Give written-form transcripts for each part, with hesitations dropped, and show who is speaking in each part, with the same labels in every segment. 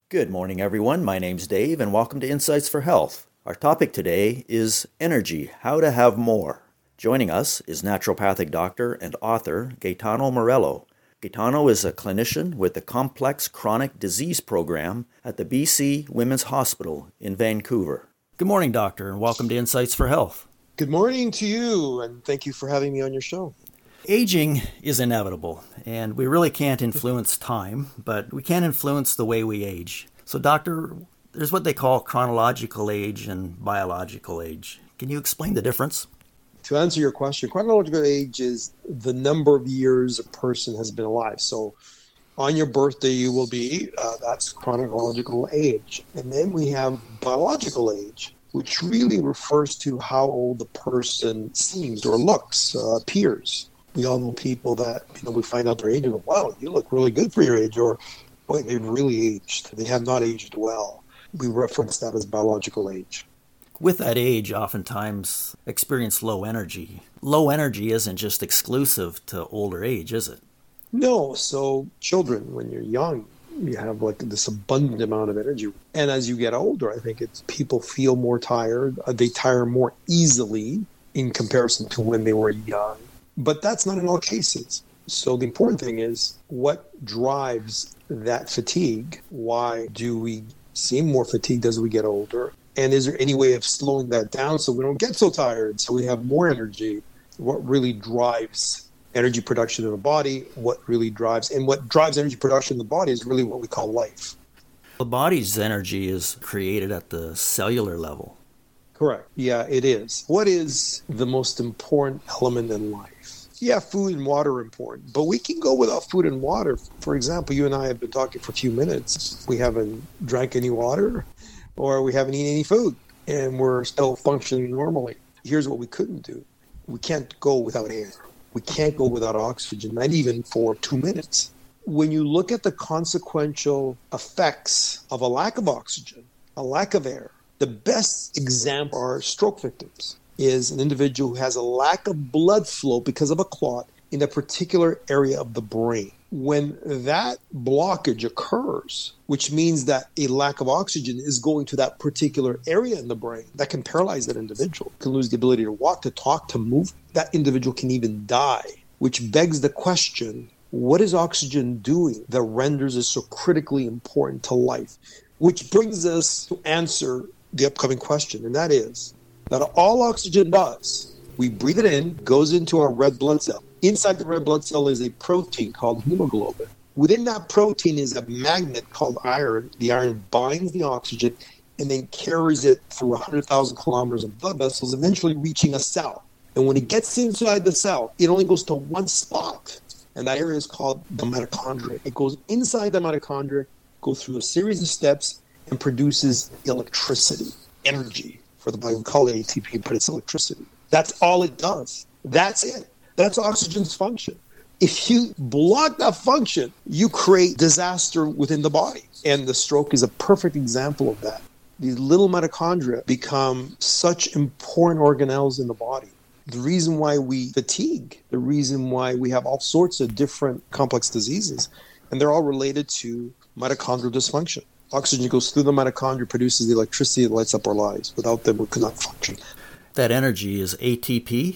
Speaker 1: Good morning, everyone. My name's Dave, and welcome to Insights for Health. Our topic today is energy, how to have more. Joining us is naturopathic doctor and author Gaetano Morello. Gaetano is a clinician with the Complex Chronic Disease Program at the BC Women's Hospital in Vancouver. Good morning, doctor, and welcome to Insights for Health.
Speaker 2: Good morning to you, and thank you for having me on your show.
Speaker 1: Aging is inevitable, and we really can't influence time, but we can influence the way we age. So, doctor, there's what they call chronological age and biological age. Can you explain the difference?
Speaker 2: To answer your question, chronological age is the number of years a person has been alive. So on your birthday, you will be, that's chronological age. And then we have biological age, which really refers to how old the person seems or looks, appears. We all know people that, we find out their age and go, wow, you look really good for your age, or boy, they've really aged. They have not aged well. We reference that as biological age.
Speaker 1: With that age, oftentimes experience low energy. Low energy isn't just exclusive to older age, is it?
Speaker 2: No. So children, when you're young, you have like this abundant amount of energy. And as you get older, I think it's people feel more tired. They tire more easily in comparison to when they were young. But that's not in all cases. So the important thing is what drives that fatigue? Why do we seem more fatigued as we get older? And is there any way of slowing that down so we don't get so tired, so we have more energy? What really drives energy production in the body? What drives energy production in the body is really what we call life.
Speaker 1: The body's energy is created at the cellular level.
Speaker 2: Correct. Yeah, it is. What is the most important element in life? Yeah, food and water are important, but we can go without food and water. For example, you and I have been talking for a few minutes. We haven't drank any water or we haven't eaten any food, and we're still functioning normally. Here's what we couldn't do. We can't go without air. We can't go without oxygen, not even for 2 minutes. When you look at the consequential effects of a lack of oxygen, a lack of air, the best example are stroke victims. Is an individual who has a lack of blood flow because of a clot in a particular area of the brain. When that blockage occurs, which means that a lack of oxygen is going to that particular area in the brain, that can paralyze that individual, can lose the ability to walk, to talk, to move. That individual can even die, which begs the question, what is oxygen doing that renders it so critically important to life? Which brings us to answer the upcoming question, and that is, that all oxygen does, we breathe it in, goes into our red blood cell. Inside the red blood cell is a protein called hemoglobin. Within that protein is a magnet called iron. The iron binds the oxygen and then carries it through 100,000 kilometers of blood vessels, eventually reaching a cell. And when it gets inside the cell, it only goes to one spot. And that area is called the mitochondria. It goes inside the mitochondria, goes through a series of steps, and produces electricity, energy. For the body, we call it ATP, but it's electricity. That's all it does. That's it. That's oxygen's function. If you block that function, you create disaster within the body. And the stroke is a perfect example of that. These little mitochondria become such important organelles in the body. The reason why we fatigue, the reason why we have all sorts of different complex diseases, and they're all related to mitochondrial dysfunction. Oxygen goes through the mitochondria, produces the electricity that lights up our lives. Without them, we could not function.
Speaker 1: That energy is ATP?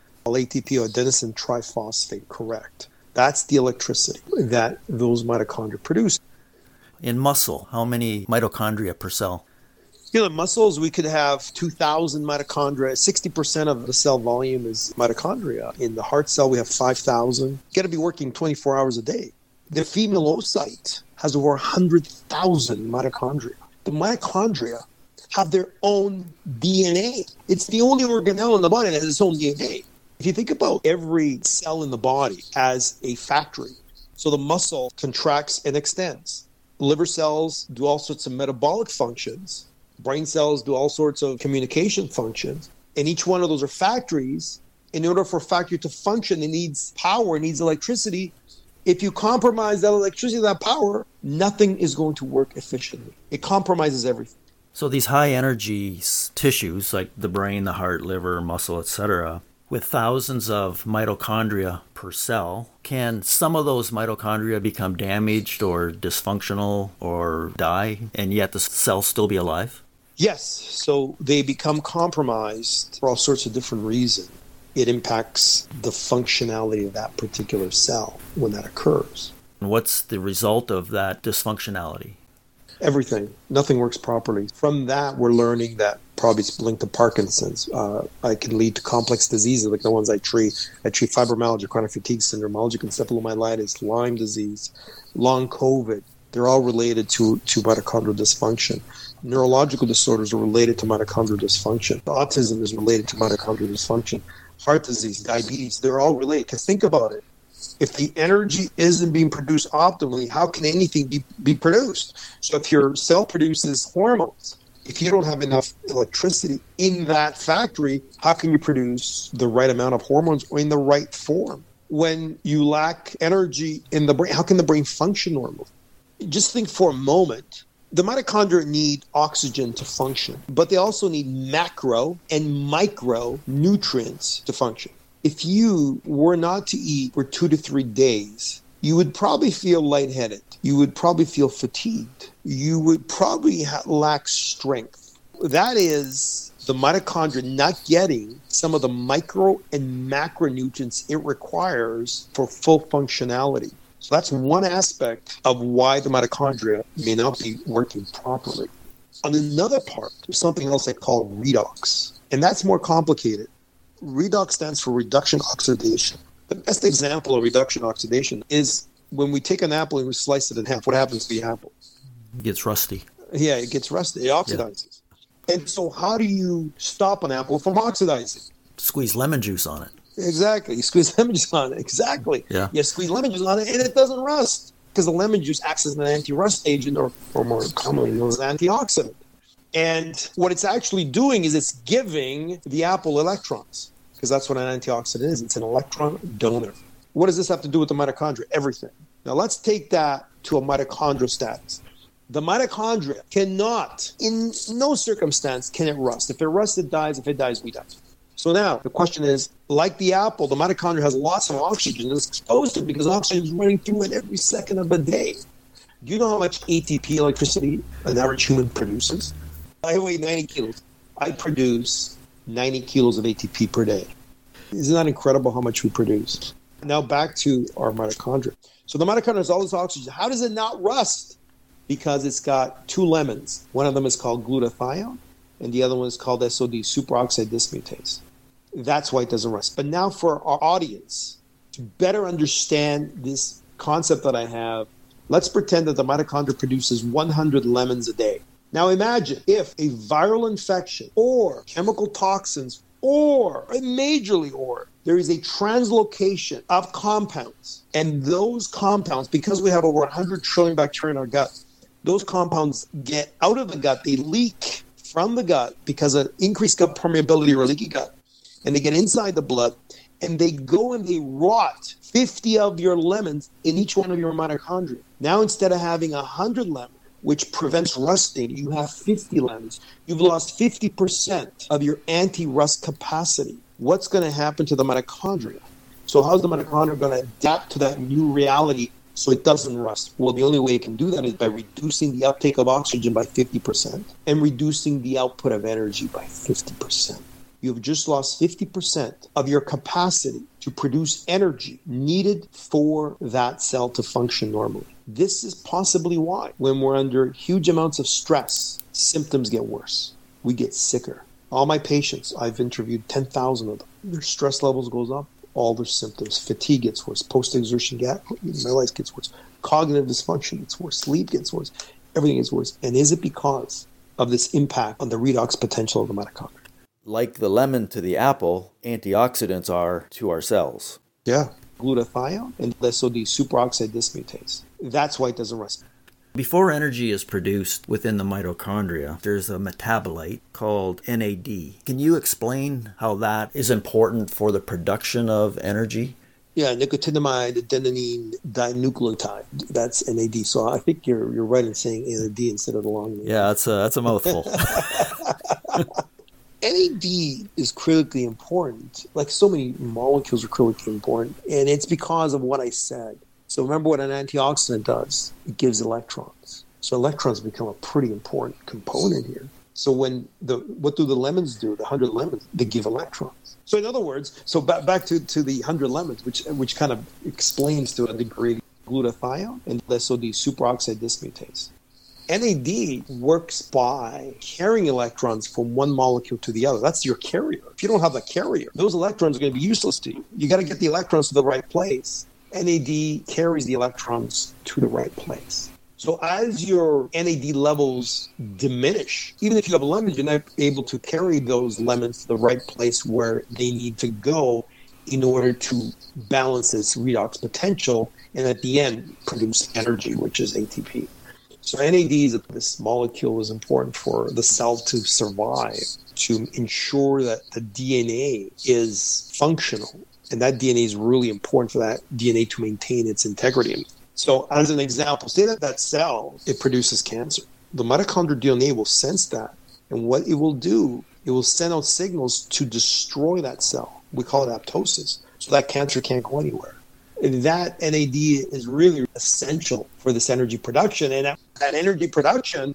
Speaker 2: ATP, or adenosine triphosphate, correct. That's the electricity that those mitochondria produce.
Speaker 1: In muscle, how many mitochondria per cell?
Speaker 2: In muscles, we could have 2,000 mitochondria. 60% of the cell volume is mitochondria. In the heart cell, we have 5,000. You got to be working 24 hours a day. The female oocyte has over 100,000 mitochondria. The mitochondria have their own DNA. It's the only organelle in the body that has its own DNA. If you think about every cell in the body as a factory, so the muscle contracts and extends. Liver cells do all sorts of metabolic functions. Brain cells do all sorts of communication functions. And each one of those are factories. In order for a factory to function, it needs power, it needs electricity. If you compromise that electricity, that power, nothing is going to work efficiently. It compromises everything.
Speaker 1: So these high energy tissues like the brain, the heart, liver, muscle, etc., With thousands of mitochondria per cell, can some of those mitochondria become damaged or dysfunctional or die, and yet the cell still be alive?
Speaker 2: Yes. So they become compromised for all sorts of different reasons. It impacts the functionality of that particular cell when that occurs.
Speaker 1: And what's the result of that dysfunctionality?
Speaker 2: Everything. Nothing works properly. From that, we're learning that probably it's linked to Parkinson's. It can lead to complex diseases like the ones I treat. I treat fibromyalgia, chronic fatigue syndrome, allergic encephalomyelitis, Lyme disease, long COVID. They're all related to mitochondrial dysfunction. Neurological disorders are related to mitochondrial dysfunction. Autism is related to mitochondrial dysfunction. Heart disease, diabetes, they're all related. Because think about it. If the energy isn't being produced optimally, how can anything be produced? So if your cell produces hormones, if you don't have enough electricity in that factory, how can you produce the right amount of hormones or in the right form? When you lack energy in the brain, how can the brain function normally? Just think for a moment. The mitochondria need oxygen to function, but they also need macro and micro nutrients to function. If you were not to eat for 2 to 3 days, you would probably feel lightheaded. You would probably feel fatigued. You would probably lack strength. That is the mitochondria not getting some of the micro and macronutrients it requires for full functionality. So that's one aspect of why the mitochondria may not be working properly. On another part, there's something else I call redox, and that's more complicated. Redox stands for reduction oxidation. The best example of reduction oxidation is when we take an apple and we slice it in half. What happens to the apple?
Speaker 1: It gets rusty.
Speaker 2: Yeah, it gets rusty. It oxidizes. Yeah. And so how do you stop an apple from oxidizing?
Speaker 1: Squeeze lemon juice on it.
Speaker 2: Exactly. You squeeze lemon juice on it. Exactly.
Speaker 1: Yeah.
Speaker 2: You squeeze lemon juice on it and it doesn't rust because the lemon juice acts as an anti-rust agent or more commonly known as an antioxidant. And what it's actually doing is it's giving the apple electrons because that's what an antioxidant is. It's an electron donor. What does this have to do with the mitochondria? Everything. Now let's take that to a mitochondrial status. The mitochondria cannot, in no circumstance, can it rust. If it rusts, it dies. If it dies, we die. So now the question is, like the apple, the mitochondria has lots of oxygen. It's exposed to it because oxygen is running through it every second of the day. Do you know how much ATP, electricity, an average human produces? I weigh 90 kilos. I produce 90 kilos of ATP per day. Isn't that incredible how much we produce? Now back to our mitochondria. So the mitochondria has all this oxygen. How does it not rust? Because it's got 2 lemons. One of them is called glutathione, and the other one is called SOD, superoxide dismutase. That's why it doesn't rust. But now for our audience, to better understand this concept that I have, let's pretend that the mitochondria produces 100 lemons a day. Now imagine if a viral infection or chemical toxins or there is a translocation of compounds. And those compounds, because we have over 100 trillion bacteria in our gut, those compounds get out of the gut, they leak from the gut because of increased gut permeability or leaky gut. And they get inside the blood and they go and they rot 50 of your lemons in each one of your mitochondria. Now, instead of having 100 lemons, which prevents rusting, you have 50 lemons. You've lost 50% of your anti-rust capacity. What's going to happen to the mitochondria? So how's the mitochondria going to adapt to that new reality so it doesn't rust? Well, the only way it can do that is by reducing the uptake of oxygen by 50% and reducing the output of energy by 50%. You've just lost 50% of your capacity to produce energy needed for that cell to function normally. This is possibly why, when we're under huge amounts of stress, symptoms get worse. We get sicker. All my patients, I've interviewed 10,000 of them. Their stress levels goes up, all their symptoms. Fatigue gets worse. Post-exertion malaise gets worse. Cognitive dysfunction gets worse. Sleep gets worse. Everything gets worse. And is it because of this impact on the redox potential of the mitochondria?
Speaker 1: Like the lemon to the apple, antioxidants are to our cells.
Speaker 2: Yeah. Glutathione and SOD, superoxide dismutase. That's why it doesn't rust.
Speaker 1: Before energy is produced within the mitochondria, there's a metabolite called NAD. Can you explain how that is important for the production of energy?
Speaker 2: Yeah, nicotinamide adenine dinucleotide. That's NAD. So I think you're right in saying NAD instead of the long name.
Speaker 1: Yeah, that's a mouthful.
Speaker 2: NAD is critically important, like so many molecules are critically important, and it's because of what I said. So remember what an antioxidant does? It gives electrons. So electrons become a pretty important component here. So what do the lemons do? The 100 lemons, they give electrons. So in other words, so back to the 100 lemons, which kind of explains to a degree glutathione and SOD superoxide dismutase. NAD works by carrying electrons from one molecule to the other. That's your carrier. If you don't have a carrier, those electrons are going to be useless to you. You got to get the electrons to the right place. NAD carries the electrons to the right place. So as your NAD levels diminish, even if you have lemons, you're not able to carry those lemons to the right place where they need to go in order to balance this redox potential and at the end produce energy, which is ATP. So NAD, this molecule, is important for the cell to survive, to ensure that the DNA is functional. And that DNA is really important for that DNA to maintain its integrity. So as an example, say that cell, it produces cancer. The mitochondrial DNA will sense that. And what it will do, it will send out signals to destroy that cell. We call it apoptosis. So that cancer can't go anywhere. And that NAD is really essential for this energy production. And that energy production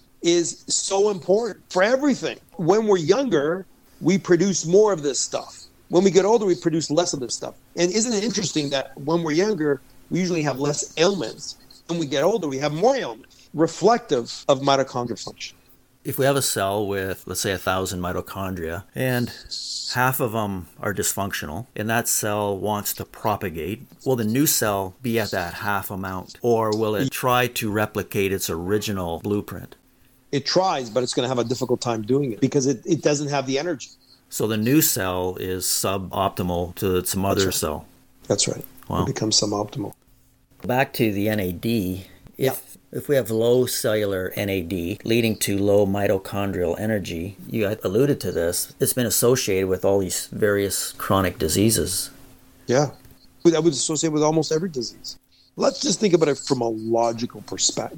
Speaker 2: is so important for everything. When we're younger, we produce more of this stuff. When we get older, we produce less of this stuff. And isn't it interesting that when we're younger, we usually have less ailments. When we get older, we have more ailments, reflective of mitochondrial function.
Speaker 1: If we have a cell with, let's say, 1,000 mitochondria, and half of them are dysfunctional, and that cell wants to propagate, will the new cell be at that half amount, or will it try to replicate its original blueprint?
Speaker 2: It tries, but it's going to have a difficult time doing it because it doesn't have the energy.
Speaker 1: So the new cell is suboptimal to its mother cell.
Speaker 2: That's right.
Speaker 1: Wow.
Speaker 2: It becomes suboptimal.
Speaker 1: Back to the NAD. If we have low cellular NAD leading to low mitochondrial energy, you alluded to this, it's been associated with all these various chronic diseases.
Speaker 2: Yeah. I would associate with almost every disease. Let's just think about it from a logical perspective.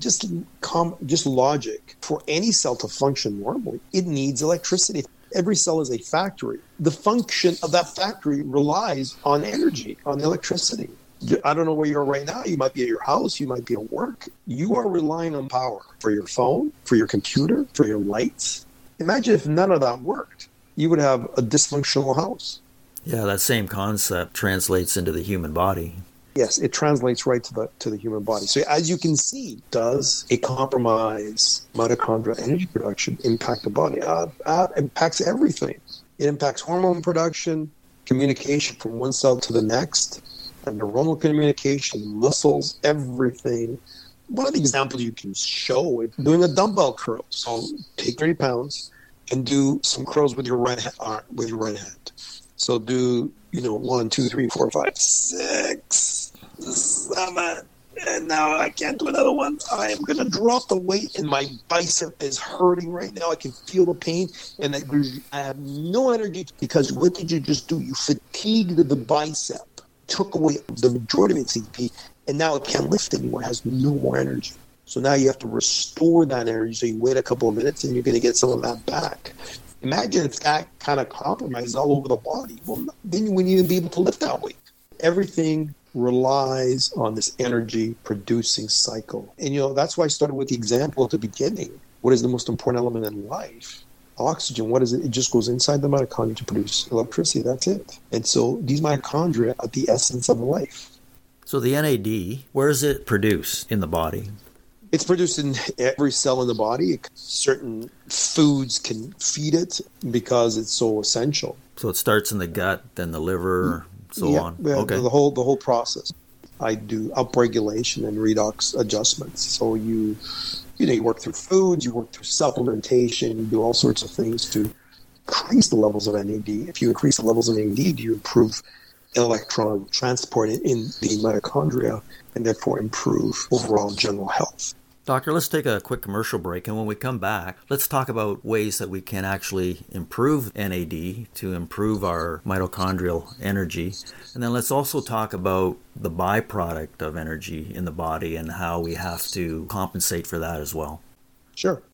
Speaker 2: Just logic. For any cell to function normally, it needs electricity. Every cell is a factory. The function of that factory relies on energy, on electricity. I don't know where you are right now. You might be at your house. You might be at work. You are relying on power for your phone, for your computer, for your lights. Imagine if none of that worked. You would have a dysfunctional house.
Speaker 1: Yeah, that same concept translates into the human body.
Speaker 2: Yes, it translates right to the human body. So as you can see, does a compromised mitochondrial energy production impact the body? It impacts everything. It impacts hormone production, communication from one cell to the next, and neuronal communication, muscles, everything. One of the examples you can show is doing a dumbbell curl. So take 30 pounds and do some curls with your right hand. So do 1, 2, 3, 4, 5, 6, 7, and now I can't do another one. I am going to drop the weight, and my bicep is hurting right now. I can feel the pain, and I have no energy because what did you just do? You fatigued the bicep, took away the majority of its ATP, and now it can't lift anymore. It has no more energy. So now you have to restore that energy. So you wait a couple of minutes, and you're going to get some of that back. Imagine if that kind of compromise all over the body. Well, then you wouldn't even be able to lift that weight. Everything relies on this energy producing cycle. And, that's why I started with the example at the beginning. What is the most important element in life? Oxygen. What is it? It just goes inside the mitochondria to produce electricity. That's it. And so these mitochondria are the essence of life.
Speaker 1: So the NAD, where is it produced in the body?
Speaker 2: It's produced in every cell in the body. Certain foods can feed it because it's so essential.
Speaker 1: So it starts in the gut, then the liver, so on.
Speaker 2: Yeah,
Speaker 1: okay.
Speaker 2: The whole process. I do upregulation and redox adjustments. So you work through foods, you work through supplementation, you do all sorts of things to increase the levels of NAD. If you increase the levels of NAD, you improve electron transport in the mitochondria and therefore improve overall general health.
Speaker 1: Doctor, let's take a quick commercial break, and when we come back, let's talk about ways that we can actually improve NAD to improve our mitochondrial energy. And then let's also talk about the byproduct of energy in the body and how we have to compensate for that as well.
Speaker 2: Sure.